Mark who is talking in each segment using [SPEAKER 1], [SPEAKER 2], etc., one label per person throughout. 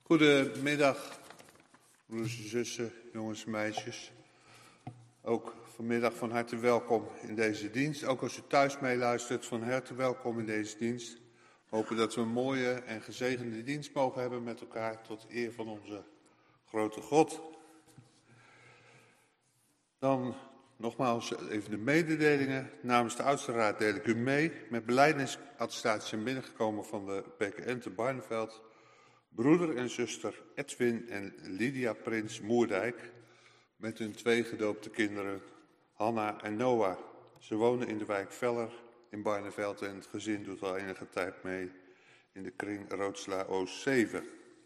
[SPEAKER 1] Goedemiddag, broers en zussen, jongens en meisjes. Ook vanmiddag van harte welkom in deze dienst. Ook als u thuis meeluistert, van harte welkom in deze dienst. We hopen dat we een mooie en gezegende dienst mogen hebben met elkaar tot eer van onze grote God. Dan nogmaals even de mededelingen. Namens de oudste raad deel ik u mee. Met belijdenis-attestaties zijn binnengekomen van de PKN te Barneveld. Broeder en zuster Edwin en Lydia Prins Moerdijk. Met hun 2 gedoopte kinderen Hanna en Noah. Ze wonen in de wijk Veller in Barneveld en het gezin doet al enige tijd mee in de kring Roodsla Oost 7.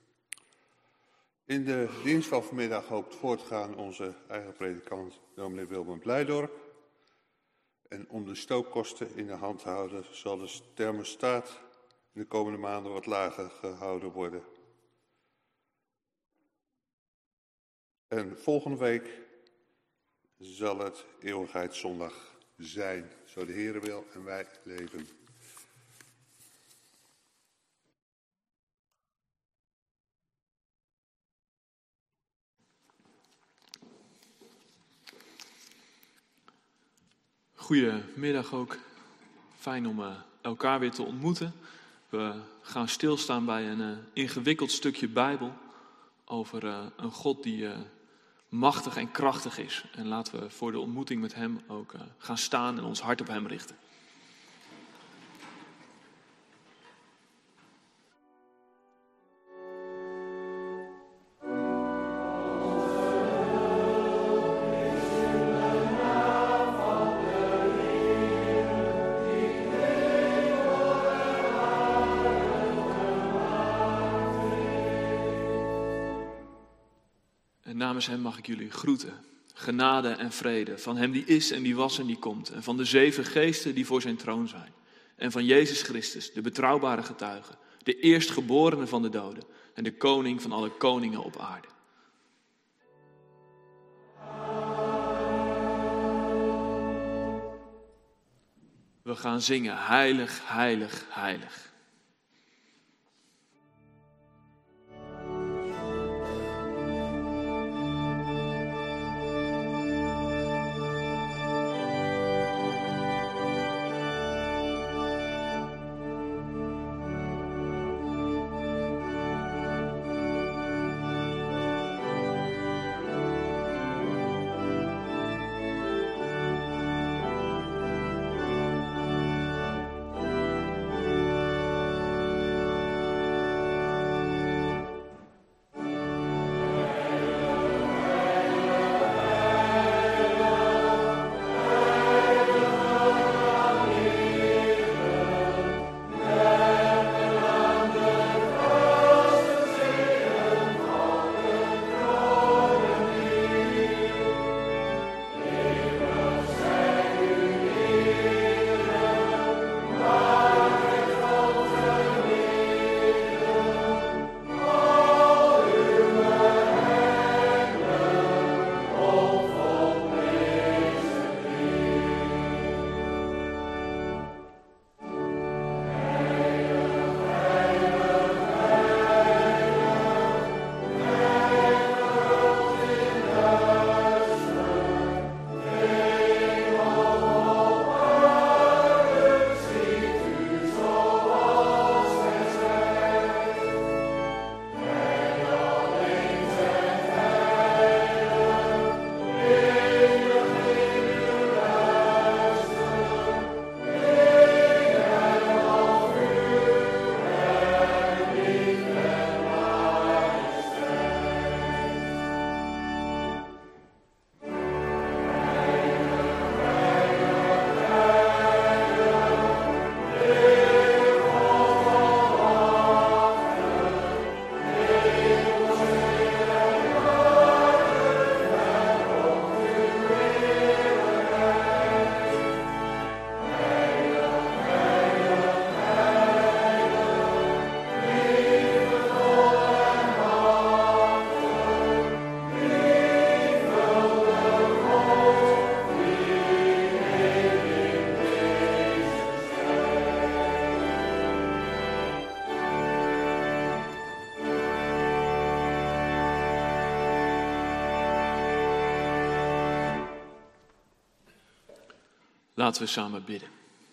[SPEAKER 1] In de dienst van vanmiddag hoopt voortgaan onze eigen predikant dominee Wilben Blijdorp. En om de stookkosten in de hand te houden zal de thermostaat in de komende maanden wat lager gehouden worden. En volgende week zal het eeuwigheidszondag zijn, zo de Heere wil en wij leven.
[SPEAKER 2] Goedemiddag ook. Fijn om elkaar weer te ontmoeten. We gaan stilstaan bij een ingewikkeld stukje Bijbel over een God die machtig en krachtig is. En laten we voor de ontmoeting met hem ook gaan staan en ons hart op hem richten. Namens hem mag ik jullie groeten. Genade en vrede van hem die is en die was en die komt. En van de 7 geesten die voor zijn troon zijn. En van Jezus Christus, de betrouwbare getuige. De eerstgeborene van de doden. En de koning van alle koningen op aarde. We gaan zingen. Heilig, heilig, heilig. Laten we samen bidden.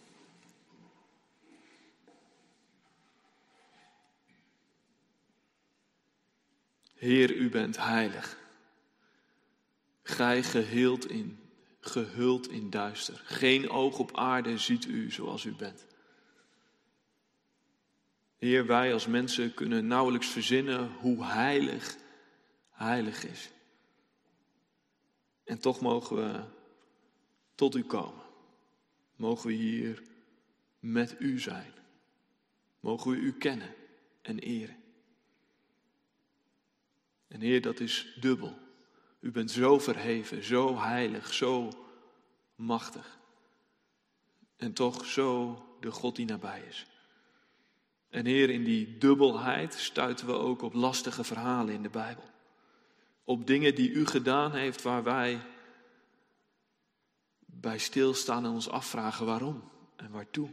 [SPEAKER 2] Heer, u bent heilig. Gij gehuld in duister. Geen oog op aarde ziet u zoals u bent. Heer, wij als mensen kunnen nauwelijks verzinnen hoe heilig is. En toch mogen we tot u komen. Mogen we hier met u zijn. Mogen we u kennen en eren. En Heer, dat is dubbel. U bent zo verheven, zo heilig, zo machtig. En toch zo de God die nabij is. En Heer, in die dubbelheid stuiten we ook op lastige verhalen in de Bijbel. Op dingen die u gedaan heeft waar wij bij stilstaan en ons afvragen waarom en waartoe.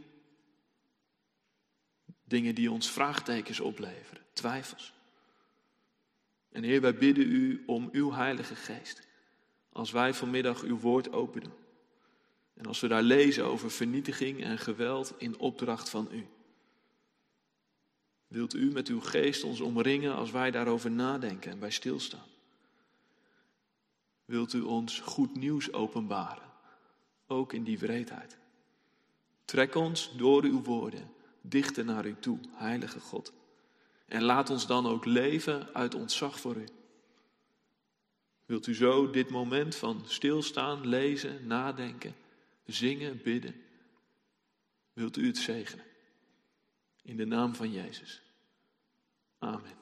[SPEAKER 2] Dingen die ons vraagtekens opleveren, twijfels. En Heer, wij bidden u om uw Heilige Geest. Als wij vanmiddag uw woord open doen. En als we daar lezen over vernietiging en geweld in opdracht van u. Wilt u met uw geest ons omringen als wij daarover nadenken en bij stilstaan? Wilt u ons goed nieuws openbaren, ook in die wreedheid? Trek ons door uw woorden dichter naar u toe, heilige God. En laat ons dan ook leven uit ontzag voor u. Wilt u zo dit moment van stilstaan, lezen, nadenken, zingen, bidden? Wilt u het zegenen? In de naam van Jezus. Amen.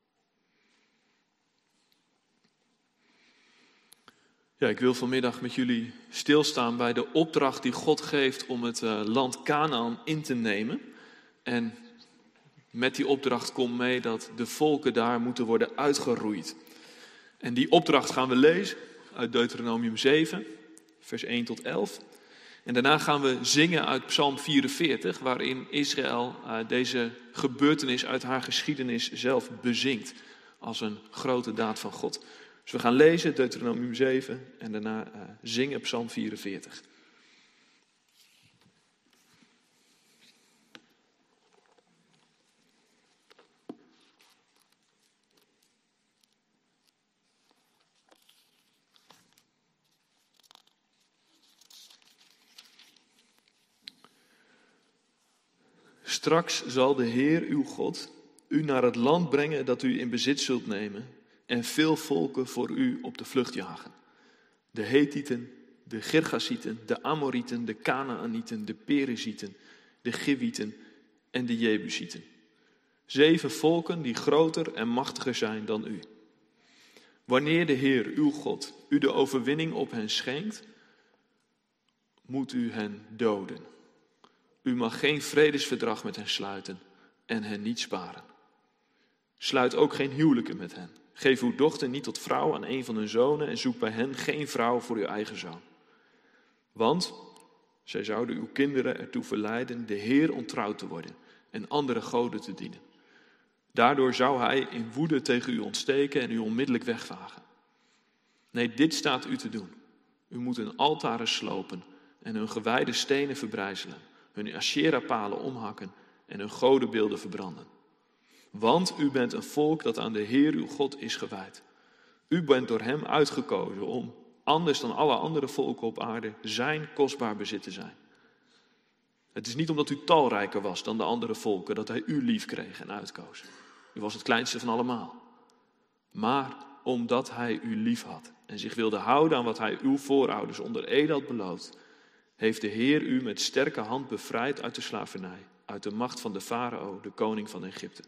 [SPEAKER 2] Ja, ik wil vanmiddag met jullie stilstaan bij de opdracht die God geeft om het land Kanaan in te nemen. En met die opdracht komt mee dat de volken daar moeten worden uitgeroeid. En die opdracht gaan we lezen uit Deuteronomium 7, vers 1 tot 11. En daarna gaan we zingen uit Psalm 44, waarin Israël deze gebeurtenis uit haar geschiedenis zelf bezingt. Als een grote daad van God. Dus we gaan lezen Deuteronomium 7 en daarna zingen Psalm 44. Straks zal de Heer uw God u naar het land brengen dat u in bezit zult nemen en veel volken voor u op de vlucht jagen. De Hethieten, de Girgasieten, de Amorieten, de Kanaanieten, de Perizieten, de Giwieten en de Jebusieten. 7 volken die groter en machtiger zijn dan u. Wanneer de Heer uw God u de overwinning op hen schenkt, moet u hen doden. U mag geen vredesverdrag met hen sluiten en hen niet sparen. Sluit ook geen huwelijken met hen. Geef uw dochter niet tot vrouw aan een van hun zonen en zoek bij hen geen vrouw voor uw eigen zoon. Want zij zouden uw kinderen ertoe verleiden de Heer ontrouw te worden en andere goden te dienen. Daardoor zou hij in woede tegen u ontsteken en u onmiddellijk wegvagen. Nee, dit staat u te doen. U moet hun altaren slopen en hun gewijde stenen verbrijzelen, hun Asherah-palen omhakken en hun godenbeelden verbranden. Want u bent een volk dat aan de Heer uw God is gewijd. U bent door hem uitgekozen om, anders dan alle andere volken op aarde, zijn kostbaar bezit te zijn. Het is niet omdat u talrijker was dan de andere volken dat hij u lief kreeg en uitkoos. U was het kleinste van allemaal. Maar omdat hij u lief had en zich wilde houden aan wat hij uw voorouders onder ede had beloofd, heeft de Heer u met sterke hand bevrijd uit de slavernij, uit de macht van de farao, de koning van Egypte.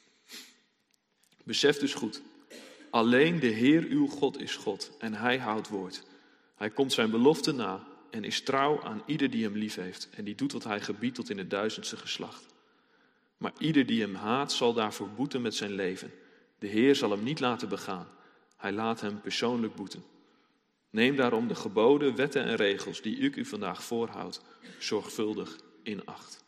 [SPEAKER 2] Besef dus goed, alleen de Heer uw God is God en hij houdt woord. Hij komt zijn belofte na en is trouw aan ieder die hem lief heeft en die doet wat hij gebiedt tot in het 1000ste geslacht. Maar ieder die hem haat zal daarvoor boeten met zijn leven. De Heer zal hem niet laten begaan. Hij laat hem persoonlijk boeten. Neem daarom de geboden, wetten en regels die ik u vandaag voorhoud zorgvuldig in acht.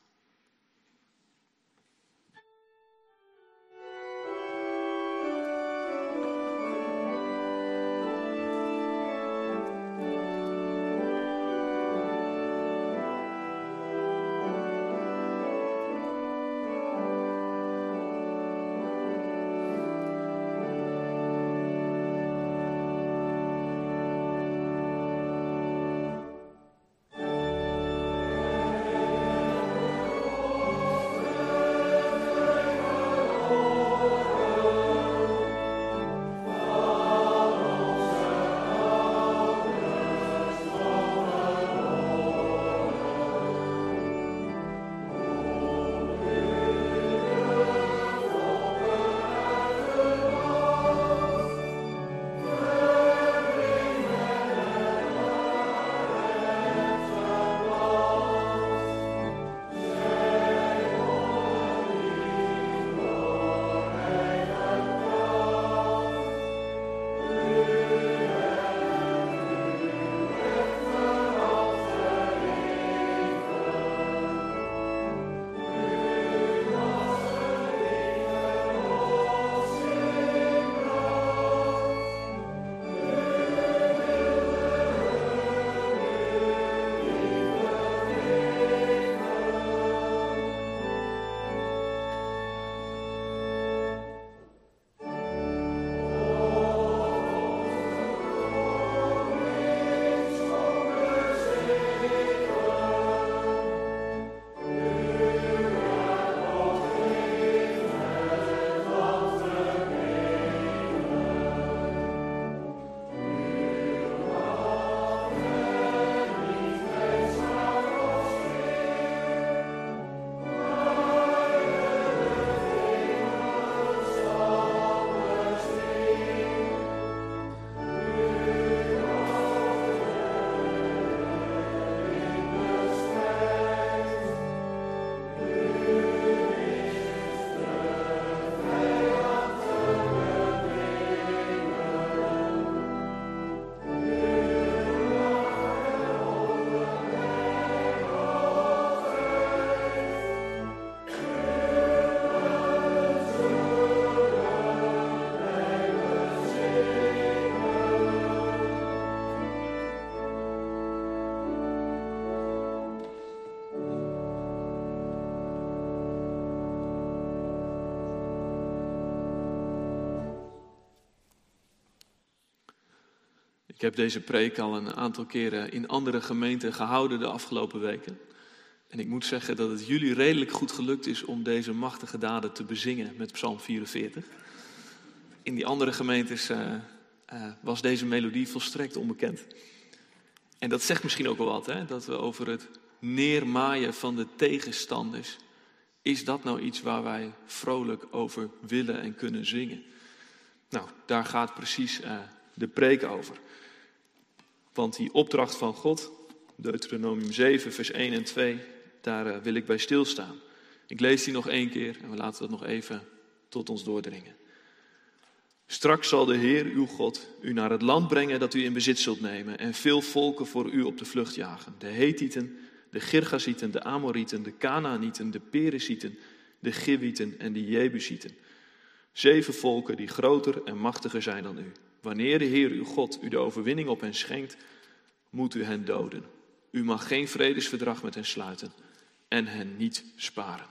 [SPEAKER 2] Ik heb deze preek al een aantal keren in andere gemeenten gehouden de afgelopen weken. En ik moet zeggen dat het jullie redelijk goed gelukt is om deze machtige daden te bezingen met Psalm 44. In die andere gemeentes was deze melodie volstrekt onbekend. En dat zegt misschien ook wel wat, hè? Dat we over het neermaaien van de tegenstanders, is dat nou iets waar wij vrolijk over willen en kunnen zingen? Nou, daar gaat precies de preek over. Want die opdracht van God, Deuteronomium 7, vers 1 en 2, daar wil ik bij stilstaan. Ik lees die nog 1 keer en we laten dat nog even tot ons doordringen. Straks zal de Heer, uw God, u naar het land brengen dat u in bezit zult nemen en veel volken voor u op de vlucht jagen. De Hethieten, de Girgazieten, de Amorieten, de Kanaanieten, de Perizieten, de Giwieten en de Jebusieten. 7 volken die groter en machtiger zijn dan u. Wanneer de Heer, uw God, u de overwinning op hen schenkt, moet u hen doden. U mag geen vredesverdrag met hen sluiten en hen niet sparen.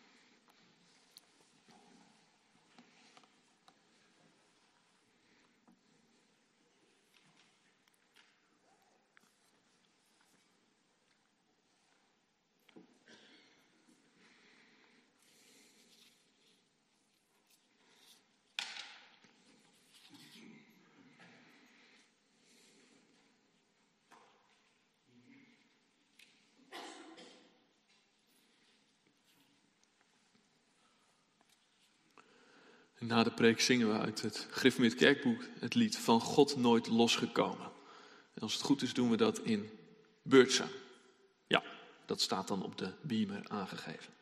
[SPEAKER 2] Na de preek zingen we uit het Gereformeerd Kerkboek het lied Van God nooit losgekomen. En als het goed is doen we dat in beurtzang. Ja, dat staat dan op de beamer aangegeven.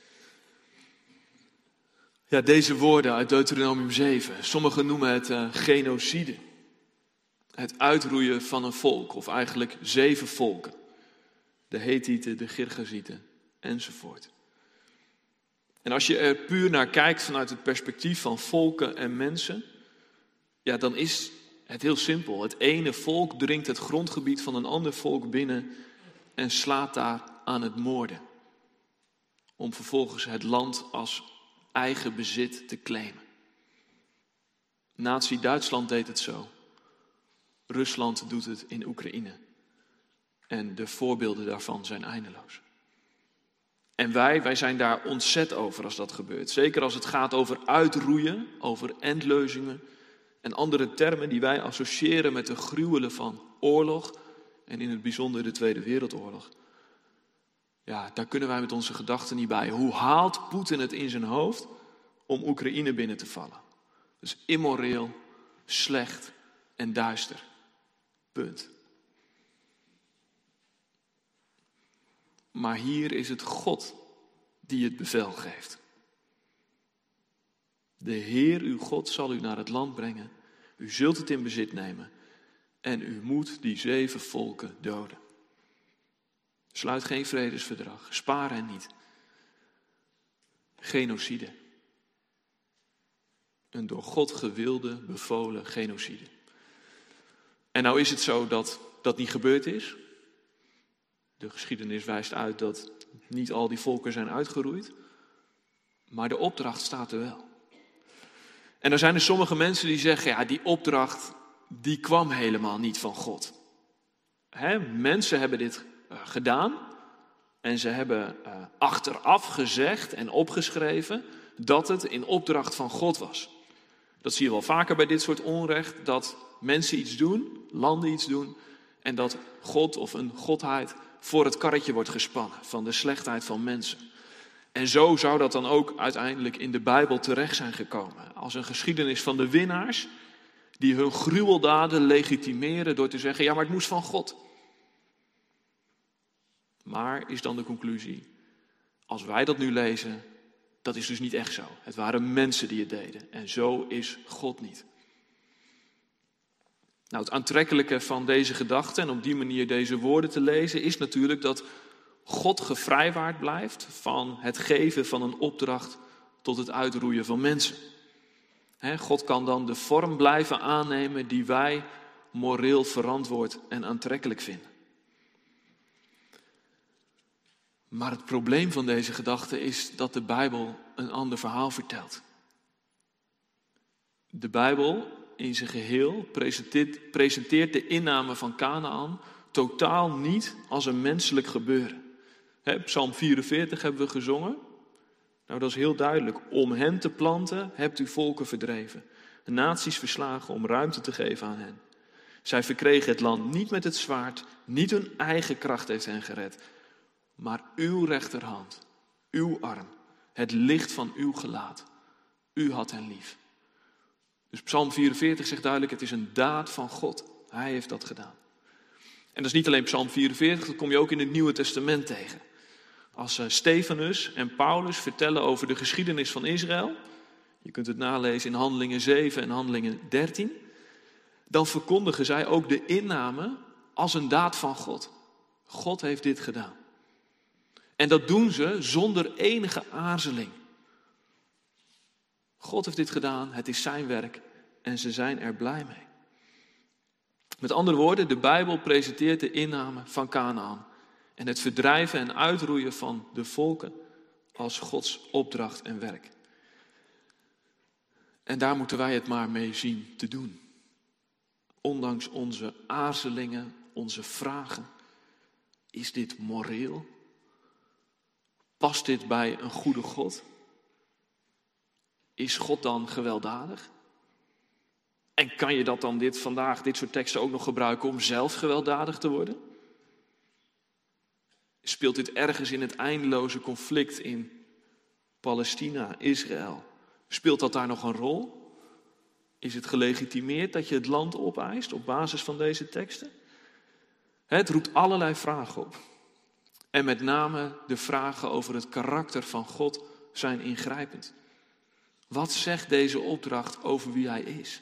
[SPEAKER 2] Ja, deze woorden uit Deuteronomium 7. Sommigen noemen het genocide. Het uitroeien van een volk, of eigenlijk 7 volken. De Hethieten, de Girgazieten enzovoort. En als je er puur naar kijkt vanuit het perspectief van volken en mensen, ja, dan is het heel simpel. Het ene volk dringt het grondgebied van een ander volk binnen en slaat daar aan het moorden. Om vervolgens het land als eigen bezit te claimen. Nazi-Duitsland deed het zo. Rusland doet het in Oekraïne. En de voorbeelden daarvan zijn eindeloos. En wij zijn daar ontzet over als dat gebeurt. Zeker als het gaat over uitroeien, over endleuzingen en andere termen die wij associëren met de gruwelen van oorlog en in het bijzonder de Tweede Wereldoorlog. Ja, daar kunnen wij met onze gedachten niet bij. Hoe haalt Poetin het in zijn hoofd om Oekraïne binnen te vallen? Dus immoreel, slecht en duister. Punt. Maar hier is het God die het bevel geeft. De Heer, uw God, zal u naar het land brengen. U zult het in bezit nemen. En u moet die 7 volken doden. Sluit geen vredesverdrag. Spaar hen niet. Genocide. Een door God gewilde, bevolen genocide. En nou is het zo dat dat niet gebeurd is. De geschiedenis wijst uit dat niet al die volken zijn uitgeroeid. Maar de opdracht staat er wel. En er zijn er sommige mensen die zeggen, ja, die opdracht, die kwam helemaal niet van God. Mensen hebben dit gedaan. En ze hebben achteraf gezegd en opgeschreven dat het in opdracht van God was. Dat zie je wel vaker bij dit soort onrecht. Dat mensen iets doen, landen iets doen. En dat God of een godheid voor het karretje wordt gespannen van de slechtheid van mensen. En zo zou dat dan ook uiteindelijk in de Bijbel terecht zijn gekomen. Als een geschiedenis van de winnaars die hun gruweldaden legitimeren door te zeggen, ja, maar het moest van God. Maar is dan de conclusie, als wij dat nu lezen, dat is dus niet echt zo. Het waren mensen die het deden en zo is God niet. Nou, het aantrekkelijke van deze gedachte en op die manier deze woorden te lezen is natuurlijk dat God gevrijwaard blijft van het geven van een opdracht tot het uitroeien van mensen. God kan dan de vorm blijven aannemen die wij moreel verantwoord en aantrekkelijk vinden. Maar het probleem van deze gedachte is dat de Bijbel een ander verhaal vertelt. De Bijbel in zijn geheel presenteert de inname van Kanaän totaal niet als een menselijk gebeuren. Psalm 44 hebben we gezongen. Nou, dat is heel duidelijk. Om hen te planten hebt u volken verdreven. Naties verslagen om ruimte te geven aan hen. Zij verkregen het land niet met het zwaard. Niet hun eigen kracht heeft hen gered. Maar uw rechterhand, uw arm, het licht van uw gelaat. U had hen lief. Dus Psalm 44 zegt duidelijk, het is een daad van God. Hij heeft dat gedaan. En dat is niet alleen Psalm 44, dat kom je ook in het Nieuwe Testament tegen. Als Stefanus en Paulus vertellen over de geschiedenis van Israël, je kunt het nalezen in Handelingen 7 en Handelingen 13, dan verkondigen zij ook de inname als een daad van God. God heeft dit gedaan. En dat doen ze zonder enige aarzeling. God heeft dit gedaan, het is zijn werk en ze zijn er blij mee. Met andere woorden, de Bijbel presenteert de inname van Kanaän en het verdrijven en uitroeien van de volken als Gods opdracht en werk. En daar moeten wij het maar mee zien te doen. Ondanks onze aarzelingen, onze vragen. Is dit moreel? Past dit bij een goede God? Is God dan gewelddadig? En kan je dat dan dit soort teksten ook nog gebruiken om zelf gewelddadig te worden? Speelt dit ergens in het eindeloze conflict in Palestina, Israël? Speelt dat daar nog een rol? Is het gelegitimeerd dat je het land opeist op basis van deze teksten? Het roept allerlei vragen op. En met name de vragen over het karakter van God zijn ingrijpend. Wat zegt deze opdracht over wie hij is?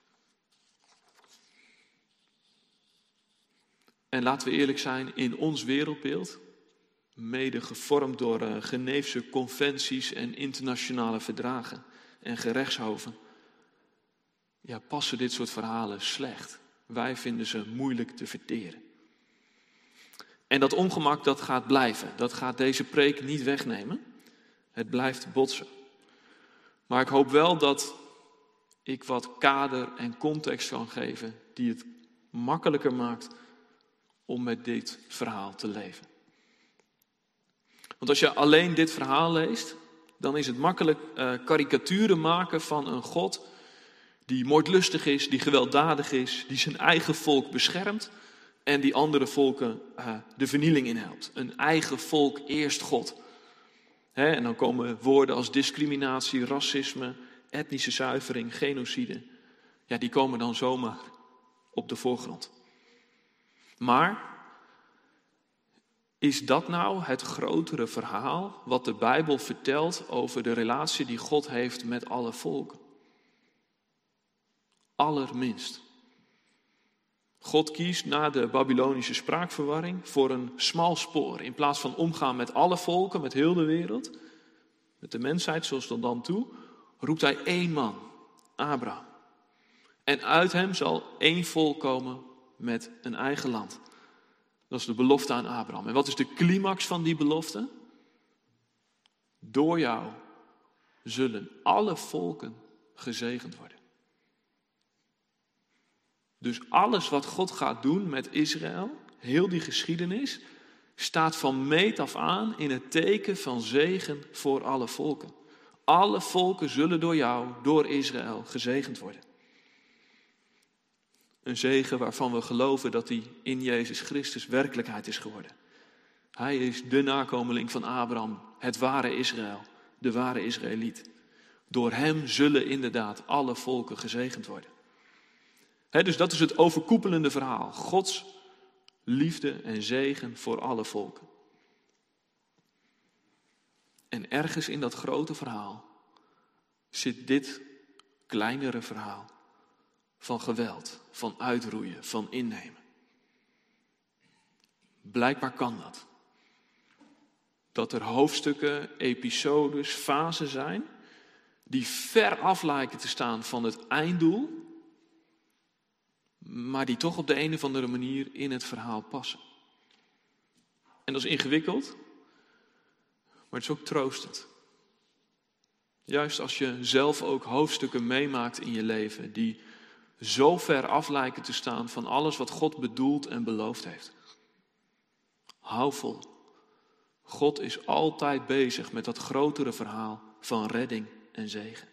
[SPEAKER 2] En laten we eerlijk zijn, in ons wereldbeeld, mede gevormd door Geneefse conventies en internationale verdragen en gerechtshoven, passen dit soort verhalen slecht. Wij vinden ze moeilijk te verteren. En dat ongemak, dat gaat blijven. Dat gaat deze preek niet wegnemen. Het blijft botsen. Maar ik hoop wel dat ik wat kader en context kan geven die het makkelijker maakt om met dit verhaal te leven. Want als je alleen dit verhaal leest, dan is het makkelijk karikaturen maken van een God die moordlustig is, die gewelddadig is, die zijn eigen volk beschermt en die andere volken de vernieling inhelpt. Een eigen volk eerst God. En dan komen woorden als discriminatie, racisme, etnische zuivering, genocide. Ja, die komen dan zomaar op de voorgrond. Maar is dat nou het grotere verhaal wat de Bijbel vertelt over de relatie die God heeft met alle volken? Allerminst. God kiest na de Babylonische spraakverwarring voor een smal spoor. In plaats van omgaan met alle volken, met heel de wereld, met de mensheid zoals tot dan toe, roept hij één man, Abraham. En uit hem zal één volk komen met een eigen land. Dat is de belofte aan Abraham. En wat is de climax van die belofte? Door jou zullen alle volken gezegend worden. Dus alles wat God gaat doen met Israël, heel die geschiedenis, staat van meet af aan in het teken van zegen voor alle volken. Alle volken zullen door jou, door Israël, gezegend worden. Een zegen waarvan we geloven dat die in Jezus Christus werkelijkheid is geworden. Hij is de nakomeling van Abraham, het ware Israël, de ware Israëliet. Door hem zullen inderdaad alle volken gezegend worden. Dus dat is het overkoepelende verhaal. Gods liefde en zegen voor alle volken. En ergens in dat grote verhaal zit dit kleinere verhaal van geweld, van uitroeien, van innemen. Blijkbaar kan dat. Dat er hoofdstukken, episodes, fasen zijn die ver af lijken te staan van het einddoel, maar die toch op de een of andere manier in het verhaal passen. En dat is ingewikkeld, maar het is ook troostend. Juist als je zelf ook hoofdstukken meemaakt in je leven die zo ver af lijken te staan van alles wat God bedoeld en beloofd heeft. Hou vol. God is altijd bezig met dat grotere verhaal van redding en zegen.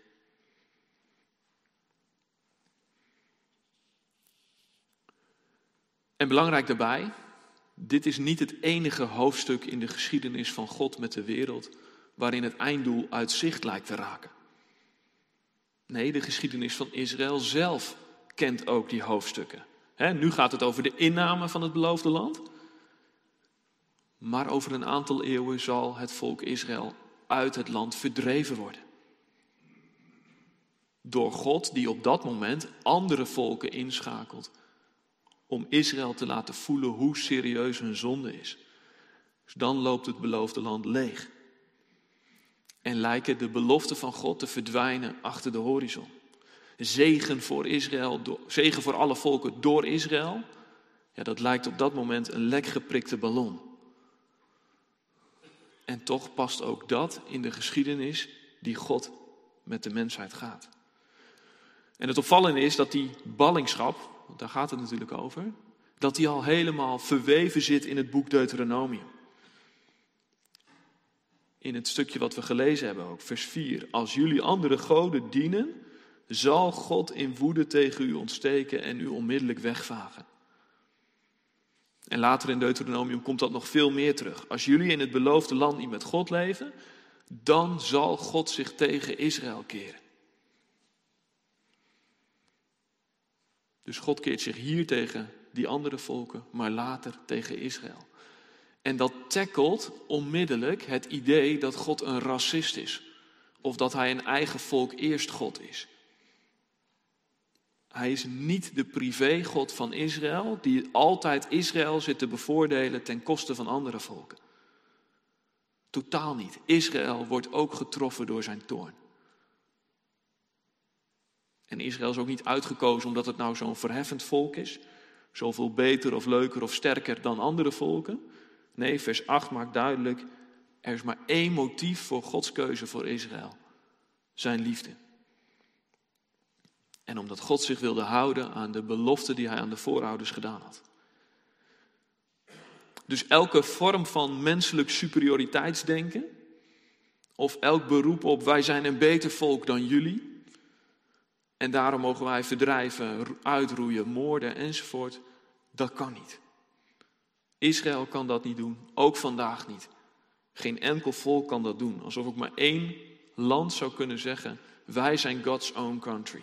[SPEAKER 2] En belangrijk daarbij, dit is niet het enige hoofdstuk in de geschiedenis van God met de wereld waarin het einddoel uit zicht lijkt te raken. Nee, de geschiedenis van Israël zelf kent ook die hoofdstukken. Nu gaat het over de inname van het beloofde land. Maar over een aantal eeuwen zal het volk Israël uit het land verdreven worden. Door God die op dat moment andere volken inschakelt om Israël te laten voelen hoe serieus hun zonde is. Dus dan loopt het beloofde land leeg. En lijken de beloften van God te verdwijnen achter de horizon. Zegen voor Israël, zegen voor alle volken door Israël. Ja, dat lijkt op dat moment een lek geprikte ballon. En toch past ook dat in de geschiedenis die God met de mensheid gaat. En het opvallende is dat die ballingschap, want daar gaat het natuurlijk over, dat die al helemaal verweven zit in het boek Deuteronomium. In het stukje wat we gelezen hebben ook, vers 4. Als jullie andere goden dienen, zal God in woede tegen u ontsteken en u onmiddellijk wegvagen. En later in Deuteronomium komt dat nog veel meer terug. Als jullie in het beloofde land niet met God leven, dan zal God zich tegen Israël keren. Dus God keert zich hier tegen die andere volken, maar later tegen Israël. En dat tackelt onmiddellijk het idee dat God een racist is. Of dat hij een eigen volk eerst God is. Hij is niet de privé-God van Israël, die altijd Israël zit te bevoordelen ten koste van andere volken. Totaal niet. Israël wordt ook getroffen door zijn toorn. En Israël is ook niet uitgekozen omdat het nou zo'n verheffend volk is. Zoveel beter of leuker of sterker dan andere volken. Nee, vers 8 maakt duidelijk, er is maar één motief voor Gods keuze voor Israël. Zijn liefde. En omdat God zich wilde houden aan de belofte die hij aan de voorouders gedaan had. Dus elke vorm van menselijk superioriteitsdenken, of elk beroep op wij zijn een beter volk dan jullie, en daarom mogen wij verdrijven, uitroeien, moorden enzovoort, dat kan niet. Israël kan dat niet doen, ook vandaag niet. Geen enkel volk kan dat doen, alsof ook maar één land zou kunnen zeggen, wij zijn God's own country.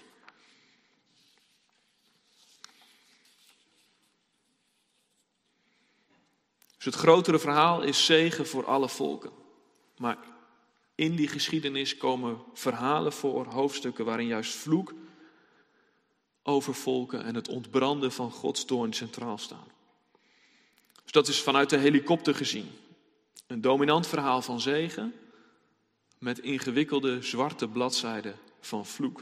[SPEAKER 2] Dus het grotere verhaal is zegen voor alle volken. Maar in die geschiedenis komen verhalen voor, hoofdstukken waarin juist vloek over volken en het ontbranden van Gods toorn centraal staan. Dus dat is vanuit de helikopter gezien. Een dominant verhaal van zegen met ingewikkelde zwarte bladzijden van vloek.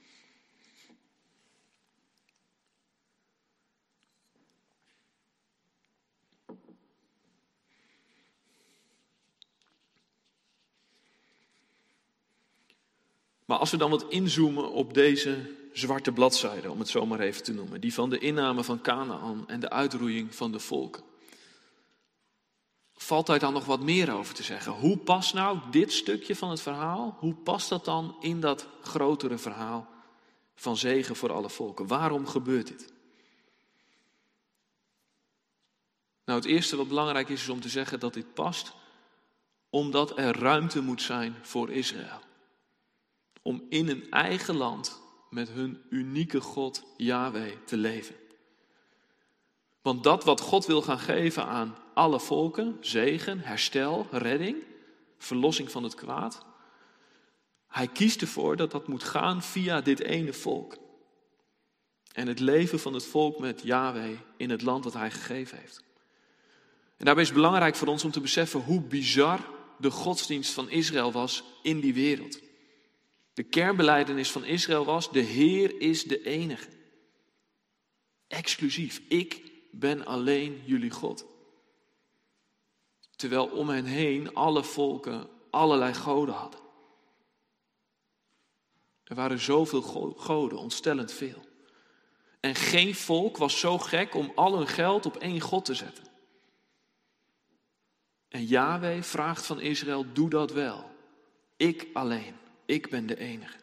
[SPEAKER 2] Maar als we dan wat inzoomen op deze zwarte bladzijde, om het zo maar even te noemen, die van de inname van Kanaan en de uitroeiing van de volken. Valt daar dan nog wat meer over te zeggen? Hoe past nou dit stukje van het verhaal, hoe past dat dan in dat grotere verhaal van zegen voor alle volken? Waarom gebeurt dit? Nou, het eerste wat belangrijk is om te zeggen dat dit past, omdat er ruimte moet zijn voor Israël. Om in een eigen land met hun unieke God, Yahweh, te leven. Want dat wat God wil gaan geven aan alle volken, zegen, herstel, redding, verlossing van het kwaad. Hij kiest ervoor dat dat moet gaan via dit ene volk. En het leven van het volk met Yahweh in het land dat hij gegeven heeft. En daarbij is het belangrijk voor ons om te beseffen hoe bizar de godsdienst van Israël was in die wereld. De kernbelijdenis van Israël was, de Heer is de enige. Exclusief, ik ben alleen jullie God. Terwijl om hen heen alle volken allerlei goden hadden. Er waren zoveel goden, ontstellend veel. En geen volk was zo gek om al hun geld op één God te zetten. En Yahweh vraagt van Israël, doe dat wel. Ik alleen, ik ben de enige.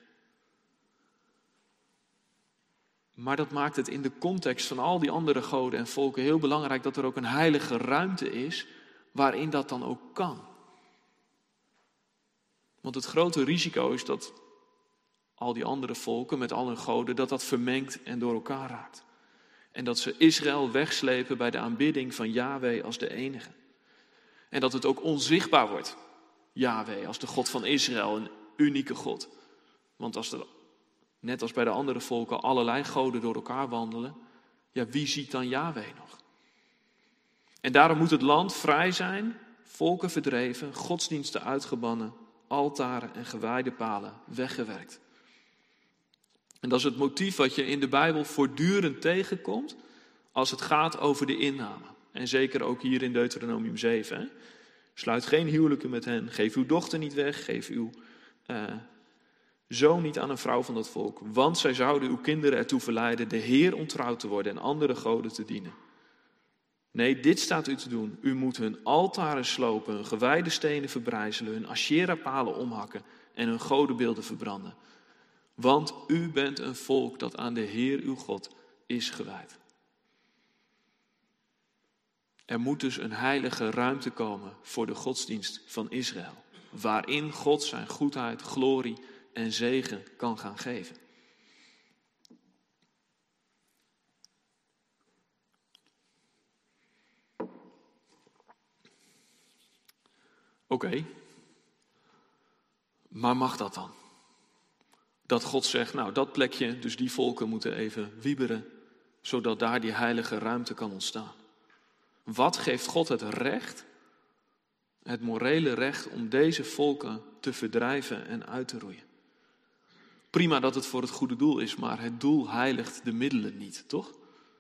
[SPEAKER 2] Maar dat maakt het in de context van al die andere goden en volken heel belangrijk dat er ook een heilige ruimte is waarin dat dan ook kan. Want het grote risico is dat al die andere volken met al hun goden, dat vermengt en door elkaar raakt. En dat ze Israël wegslepen bij de aanbidding van Yahweh als de enige. En dat het ook onzichtbaar wordt, Yahweh als de God van Israël, een unieke God. Want als er, net als bij de andere volken, allerlei goden door elkaar wandelen, ja, wie ziet dan Yahweh nog? En daarom moet het land vrij zijn, volken verdreven, godsdiensten uitgebannen, altaren en gewijde palen weggewerkt. En dat is het motief wat je in de Bijbel voortdurend tegenkomt als het gaat over de inname. En zeker ook hier in Deuteronomium 7. Hè? Sluit geen huwelijken met hen, geef uw dochter niet weg, geef uw zoon niet aan een vrouw van dat volk. Want zij zouden uw kinderen ertoe verleiden de Heer ontrouw te worden en andere goden te dienen. Nee, dit staat u te doen. U moet hun altaren slopen, hun gewijde stenen verbrijzelen, hun Asherah-palen omhakken en hun godenbeelden verbranden. Want u bent een volk dat aan de Heer uw God is gewijd. Er moet dus een heilige ruimte komen voor de godsdienst van Israël, waarin God zijn goedheid, glorie en zegen kan gaan geven. Oké, maar mag dat dan? Dat God zegt, nou dat plekje, dus die volken moeten even wieberen, zodat daar die heilige ruimte kan ontstaan. Wat geeft God het recht, het morele recht om deze volken te verdrijven en uit te roeien? Prima dat het voor het goede doel is, maar het doel heiligt de middelen niet, toch?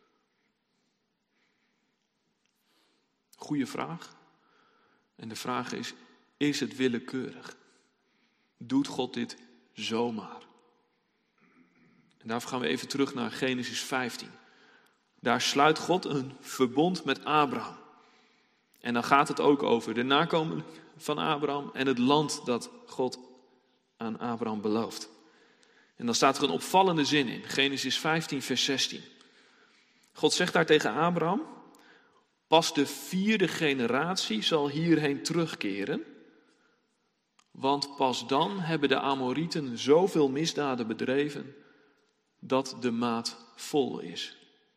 [SPEAKER 2] Goeie vraag. En de vraag is het willekeurig? Doet God dit zomaar? En daarvoor gaan we even terug naar Genesis 15. Daar sluit God een verbond met Abraham. En dan gaat het ook over de nakomelingen van Abraham en het land dat God aan Abraham belooft. En dan staat er een opvallende zin in, Genesis 15 vers 16. God zegt daar tegen Abraham, pas de 4e generatie zal hierheen terugkeren, want pas dan hebben de Amorieten zoveel misdaden bedreven dat de maat vol is.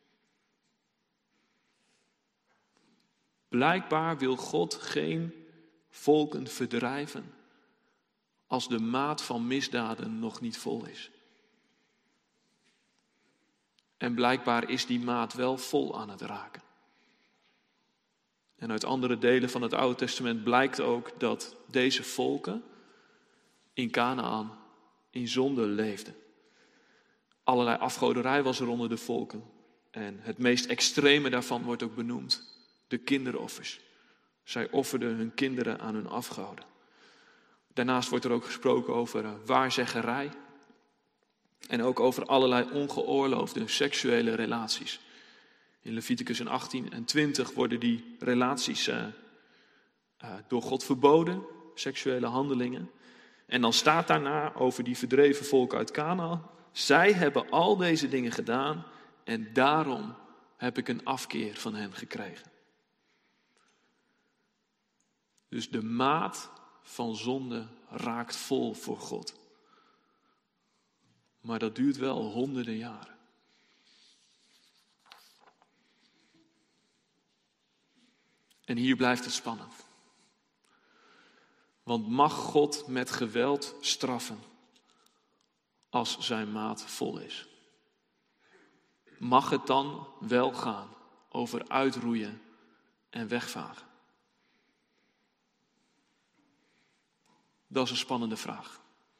[SPEAKER 2] Blijkbaar wil God geen volken verdrijven als de maat van misdaden nog niet vol is. En blijkbaar is die maat wel vol aan het raken. En uit andere delen van het Oude Testament blijkt ook dat deze volken in Kanaän in zonde leefden. Allerlei afgoderij was er onder de volken. En het meest extreme daarvan wordt ook benoemd. De kinderoffers. Zij offerden hun kinderen aan hun afgoden. Daarnaast wordt er ook gesproken over waarzeggerij. En ook over allerlei ongeoorloofde seksuele relaties. In Leviticus 18 en 20 worden die relaties door God verboden. Seksuele handelingen. En dan staat daarna over die verdreven volken uit Kanaän. Zij hebben al deze dingen gedaan en daarom heb ik een afkeer van hen gekregen. Dus de maat van zonde raakt vol voor God. Maar dat duurt wel honderden jaren. En hier blijft het spannend. Want mag God met geweld straffen als zijn maat vol is? Mag het dan wel gaan over uitroeien en wegvagen? Dat is een spannende vraag.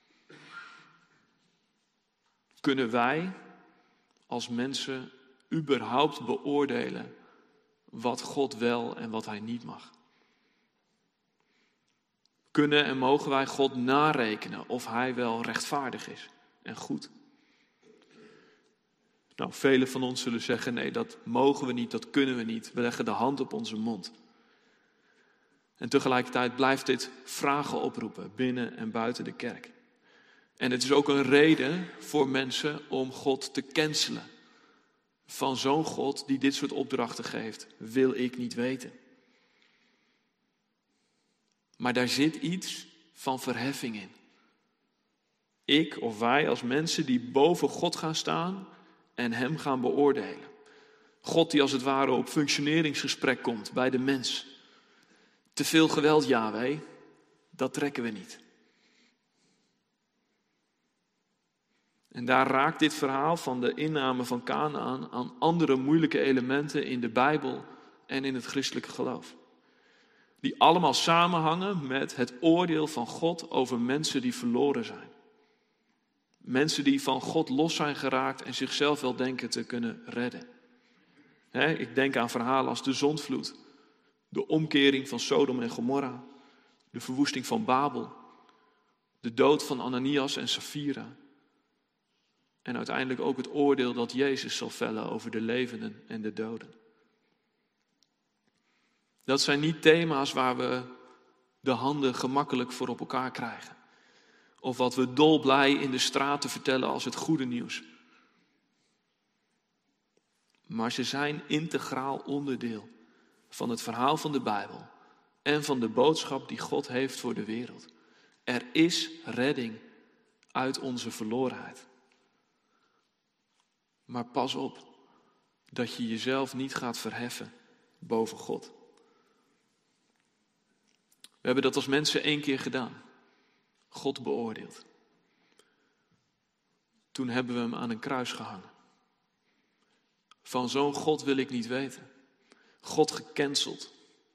[SPEAKER 2] Kunnen wij als mensen überhaupt beoordelen wat God wel en wat hij niet mag? Kunnen en mogen wij God narekenen of hij wel rechtvaardig is en goed? Nou, velen van ons zullen zeggen, nee, dat mogen we niet, dat kunnen we niet. We leggen de hand op onze mond. En tegelijkertijd blijft dit vragen oproepen, binnen en buiten de kerk. En het is ook een reden voor mensen om God te cancelen. Van zo'n God die dit soort opdrachten geeft, wil ik niet weten. Maar daar zit iets van verheffing in. Ik of wij als mensen die boven God gaan staan en hem gaan beoordelen. God die als het ware op functioneringsgesprek komt bij de mens. Te veel geweld, Yahweh, dat trekken we niet. En daar raakt dit verhaal van de inname van Kanaan aan andere moeilijke elementen in de Bijbel en in het christelijke geloof. Die allemaal samenhangen met het oordeel van God over mensen die verloren zijn. Mensen die van God los zijn geraakt en zichzelf wel denken te kunnen redden. Ik denk aan verhalen als de zondvloed, de omkering van Sodom en Gomorra, de verwoesting van Babel, de dood van Ananias en Safira. En uiteindelijk ook het oordeel dat Jezus zal vellen over de levenden en de doden. Dat zijn niet thema's waar we de handen gemakkelijk voor op elkaar krijgen. Of wat we dolblij in de straten vertellen als het goede nieuws. Maar ze zijn integraal onderdeel van het verhaal van de Bijbel en van de boodschap die God heeft voor de wereld. Er is redding uit onze verlorenheid. Maar pas op dat je jezelf niet gaat verheffen boven God. We hebben dat als mensen 1 keer gedaan. God beoordeeld. Toen hebben we hem aan een kruis gehangen. Van zo'n God wil ik niet weten. God gecanceld.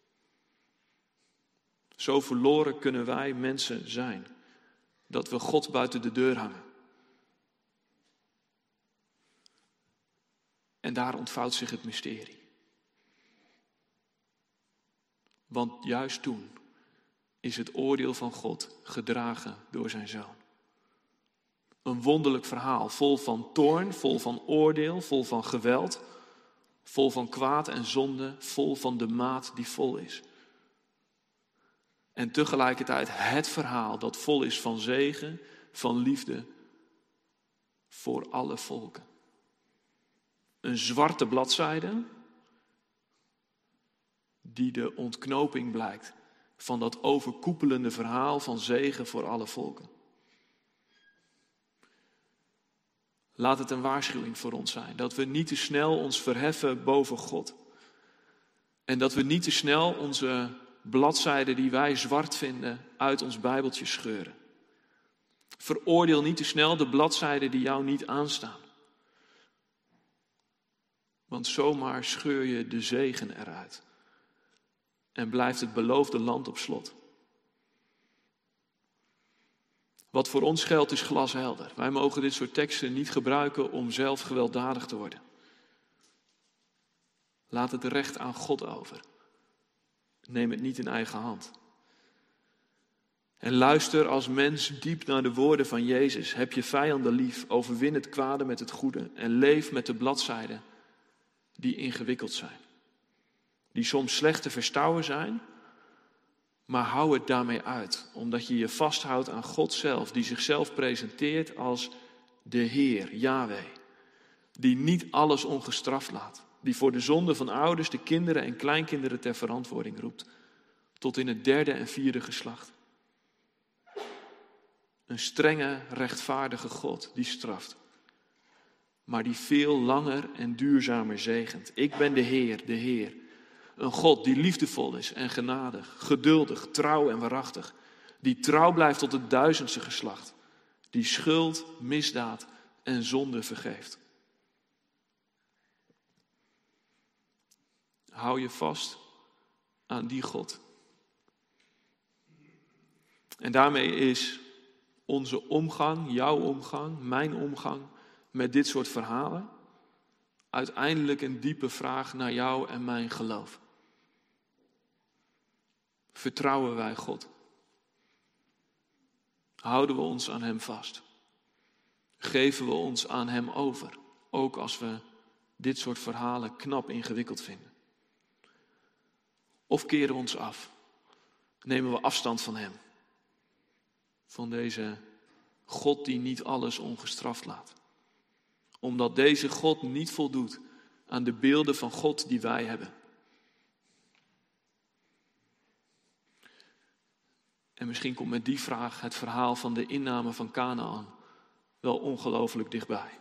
[SPEAKER 2] Zo verloren kunnen wij mensen zijn. Dat we God buiten de deur hangen. En daar ontvouwt zich het mysterie. Want juist toen is het oordeel van God gedragen door zijn Zoon. Een wonderlijk verhaal, vol van toorn, vol van oordeel, vol van geweld, vol van kwaad en zonde, vol van de maat die vol is. En tegelijkertijd het verhaal dat vol is van zegen, van liefde voor alle volken. Een zwarte bladzijde die de ontknoping blijkt van dat overkoepelende verhaal van zegen voor alle volken. Laat het een waarschuwing voor ons zijn, dat we niet te snel ons verheffen boven God. En dat we niet te snel onze bladzijden die wij zwart vinden uit ons Bijbeltje scheuren. Veroordeel niet te snel de bladzijden die jou niet aanstaan. Want zomaar scheur je de zegen eruit. En blijft het beloofde land op slot. Wat voor ons geldt is glashelder. Wij mogen dit soort teksten niet gebruiken om zelf gewelddadig te worden. Laat het recht aan God over. Neem het niet in eigen hand. En luister als mens diep naar de woorden van Jezus. Heb je vijanden lief, overwin het kwade met het goede en leef met de bladzijden die ingewikkeld zijn. Die soms slecht te verstouwen zijn, maar hou het daarmee uit. Omdat je je vasthoudt aan God zelf, die zichzelf presenteert als de Heer, Yahweh. Die niet alles ongestraft laat. Die voor de zonde van ouders, de kinderen en kleinkinderen ter verantwoording roept. Tot in het 3e en 4e geslacht. Een strenge, rechtvaardige God die straft. Maar die veel langer en duurzamer zegent. Ik ben de Heer, de Heer. Een God die liefdevol is en genadig, geduldig, trouw en waarachtig. Die trouw blijft tot het 1000ste geslacht. Die schuld, misdaad en zonde vergeeft. Hou je vast aan die God. En daarmee is onze omgang, jouw omgang, mijn omgang met dit soort verhalen uiteindelijk een diepe vraag naar jou en mijn geloof. Vertrouwen wij God? Houden we ons aan hem vast? Geven we ons aan hem over? ook als we dit soort verhalen knap ingewikkeld vinden? Of keren we ons af? Nemen we afstand van hem? Van deze God die niet alles ongestraft laat. Omdat deze God niet voldoet aan de beelden van God die wij hebben. En misschien komt met die vraag het verhaal van de inname van Kanaän wel ongelooflijk dichtbij.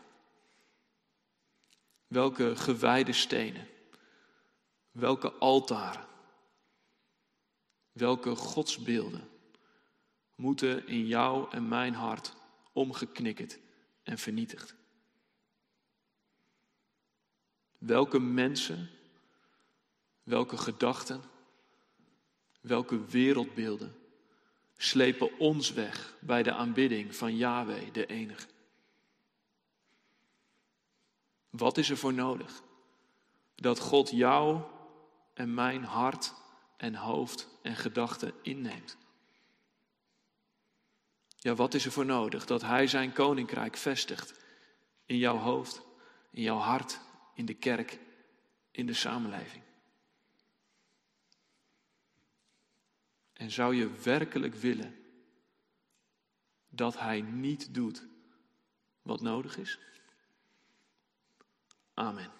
[SPEAKER 2] Welke gewijde stenen, welke altaren, welke godsbeelden moeten in jou en mijn hart omgeknikkerd en vernietigd? Welke mensen, welke gedachten, welke wereldbeelden slepen ons weg bij de aanbidding van Yahweh, de enige? Wat is er voor nodig dat God jou en mijn hart en hoofd en gedachten inneemt? Ja, wat is er voor nodig dat Hij zijn koninkrijk vestigt in jouw hoofd, in jouw hart, in de kerk, in de samenleving? En zou je werkelijk willen dat Hij niet doet wat nodig is? Amen.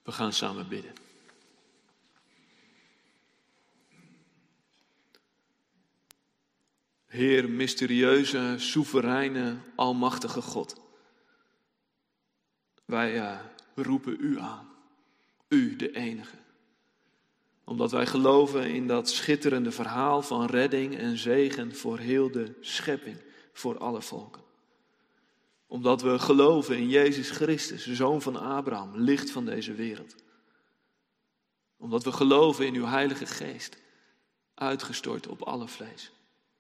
[SPEAKER 2] We gaan samen bidden. Heer, mysterieuze, soevereine, almachtige God. Wij roepen u aan. U, de enige. Omdat wij geloven in dat schitterende verhaal van redding en zegen voor heel de schepping, voor alle volken. Omdat we geloven in Jezus Christus, de Zoon van Abraham, licht van deze wereld. Omdat we geloven in uw Heilige Geest, uitgestort op alle vlees.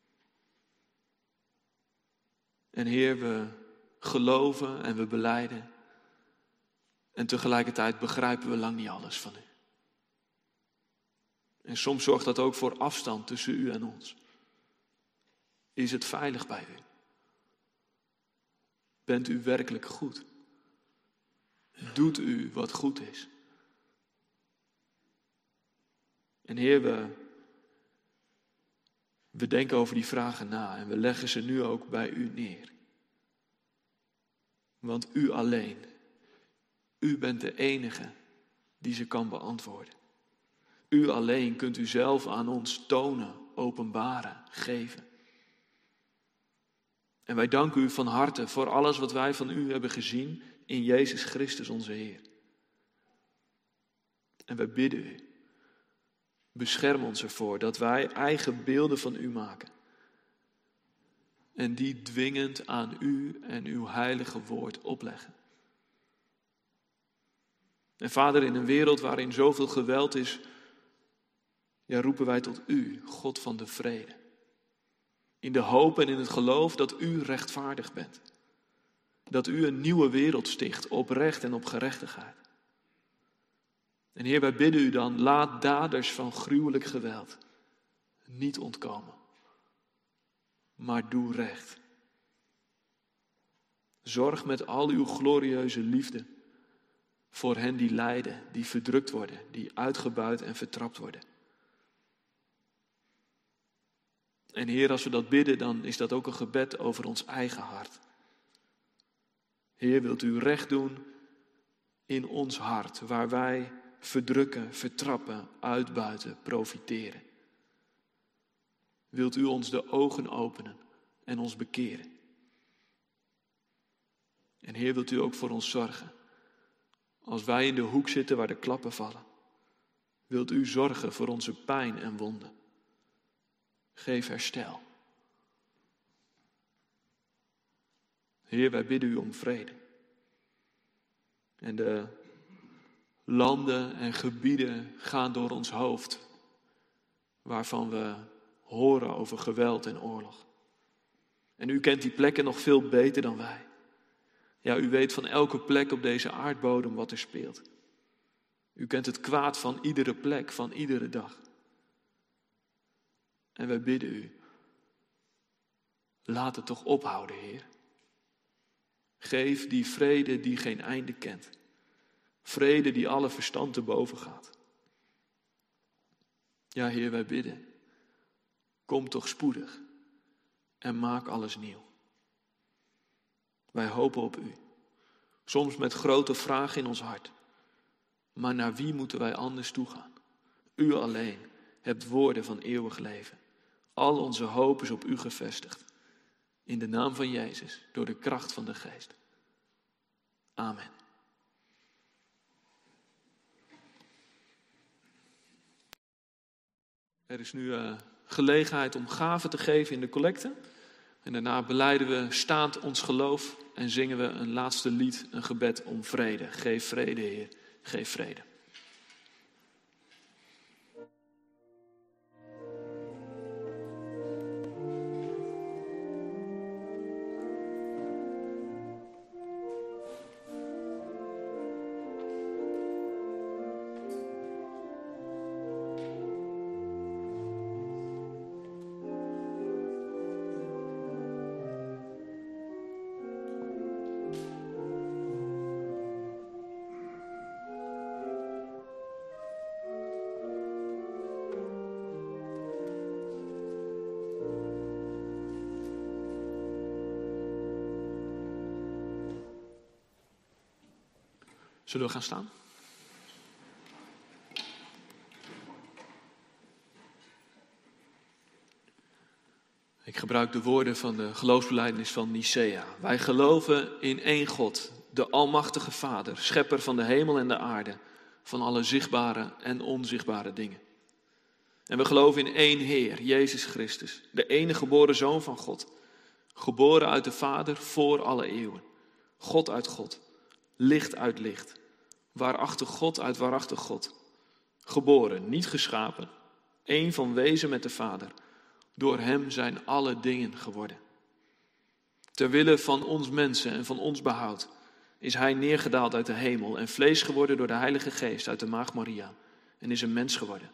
[SPEAKER 2] En Heer, we geloven en we belijden. En tegelijkertijd begrijpen we lang niet alles van u. En soms zorgt dat ook voor afstand tussen u en ons. Is het veilig bij u? Bent u werkelijk goed? Doet u wat goed is? En Heer, we denken over die vragen na en we leggen ze nu ook bij u neer. Want u alleen, u bent de enige die ze kan beantwoorden. U alleen kunt u zelf aan ons tonen, openbaren, geven. En wij danken u van harte voor alles wat wij van u hebben gezien in Jezus Christus onze Heer. En wij bidden u, bescherm ons ervoor dat wij eigen beelden van u maken. En die dwingend aan u en uw heilige woord opleggen. En Vader, in een wereld waarin zoveel geweld is, roepen wij tot u, God van de vrede. In de hoop en in het geloof dat u rechtvaardig bent. Dat u een nieuwe wereld sticht op recht en op gerechtigheid. En Heer, wij bidden u dan, laat daders van gruwelijk geweld niet ontkomen. Maar doe recht. Zorg met al uw glorieuze liefde voor hen die lijden, die verdrukt worden, die uitgebuit en vertrapt worden. En Heer, als we dat bidden, dan is dat ook een gebed over ons eigen hart. Heer, wilt u recht doen in ons hart, waar wij verdrukken, vertrappen, uitbuiten, profiteren. Wilt u ons de ogen openen en ons bekeren. En Heer, wilt u ook voor ons zorgen. Als wij in de hoek zitten waar de klappen vallen, wilt u zorgen voor onze pijn en wonden. Geef herstel. Heer, wij bidden u om vrede. En de landen en gebieden gaan door ons hoofd, waarvan we horen over geweld en oorlog. En u kent die plekken nog veel beter dan wij. Ja, u weet van elke plek op deze aardbodem wat er speelt. U kent het kwaad van iedere plek, van iedere dag. En wij bidden u, laat het toch ophouden, Heer. Geef die vrede die geen einde kent. Vrede die alle verstand te boven gaat. Ja, Heer, wij bidden. Kom toch spoedig en maak alles nieuw. Wij hopen op u. Soms met grote vragen in ons hart. Maar naar wie moeten wij anders toegaan? U alleen hebt woorden van eeuwig leven. Al onze hoop is op u gevestigd. In de naam van Jezus, door de kracht van de Geest. Amen. Er is nu gelegenheid om gaven te geven in de collecte. En daarna belijden we staand ons geloof en zingen we een laatste lied, een gebed om vrede. Geef vrede, Heer, geef vrede. Zullen we gaan staan? Ik gebruik de woorden van de geloofsbelijdenis van Nicea. Wij geloven in één God, de almachtige Vader, schepper van de hemel en de aarde, van alle zichtbare en onzichtbare dingen. En we geloven in één Heer, Jezus Christus, de enige geboren Zoon van God, geboren uit de Vader voor alle eeuwen. God uit God, licht uit licht, waarachtig God uit waarachtig God. Geboren, niet geschapen, één van wezen met de Vader. Door hem zijn alle dingen geworden. Ter wille van ons mensen en van ons behoud is hij neergedaald uit de hemel en vlees geworden door de Heilige Geest uit de maagd Maria en is een mens geworden.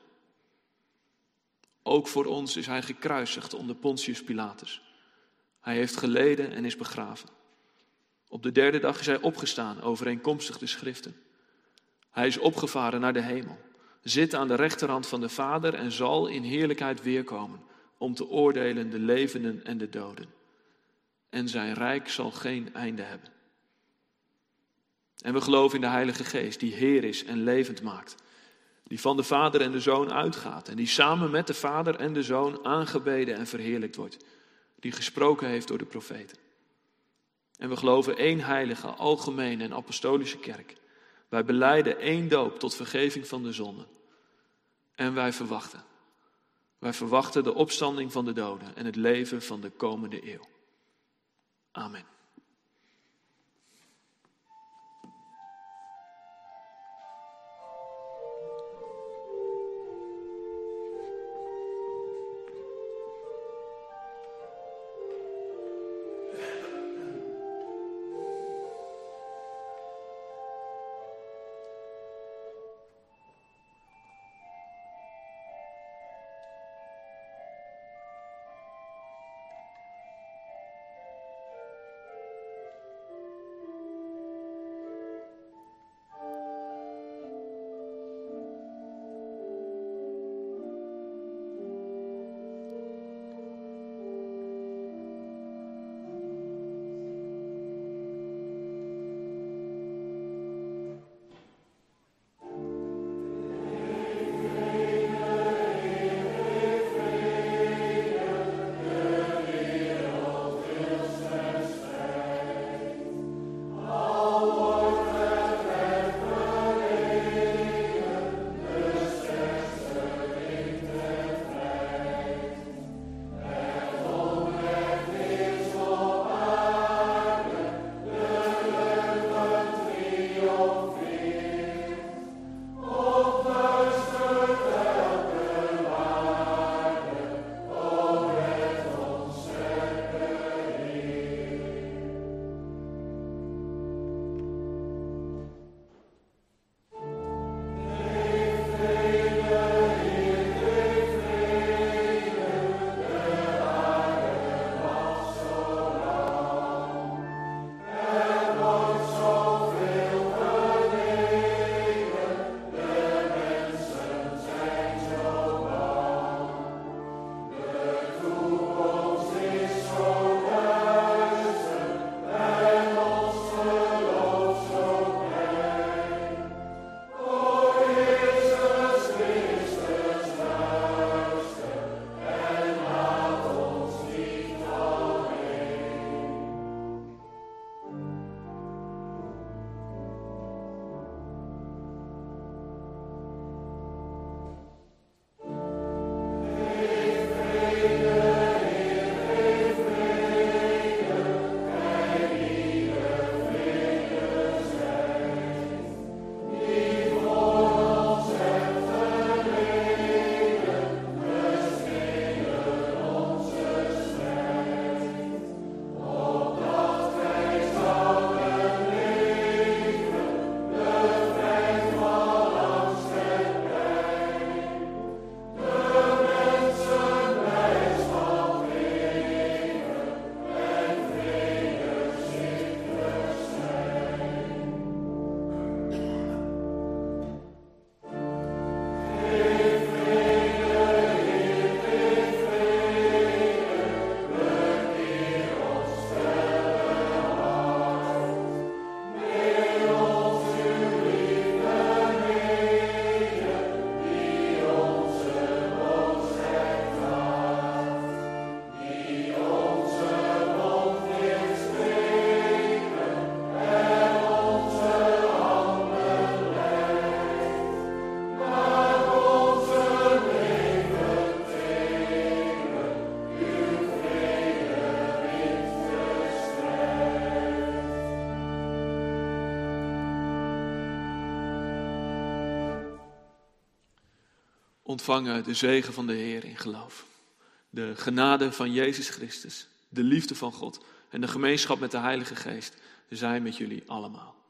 [SPEAKER 2] Ook voor ons is hij gekruisigd onder Pontius Pilatus. Hij heeft geleden en is begraven. Op de derde dag is hij opgestaan, overeenkomstig de schriften. Hij is opgevaren naar de hemel, zit aan de rechterhand van de Vader en zal in heerlijkheid weerkomen om te oordelen de levenden en de doden. En zijn rijk zal geen einde hebben. En we geloven in de Heilige Geest, die Heer is en levend maakt. Die van de Vader en de Zoon uitgaat en die samen met de Vader en de Zoon aangebeden en verheerlijkt wordt. Die gesproken heeft door de profeten. En we geloven één heilige, algemene en apostolische kerk. Wij belijden één doop tot vergeving van de zonden. En wij verwachten de opstanding van de doden en het leven van de komende eeuw. Amen. ontvangen de zegen van de Heer in geloof. De genade van Jezus Christus, de liefde van God en de gemeenschap met de Heilige Geest zijn met jullie allemaal.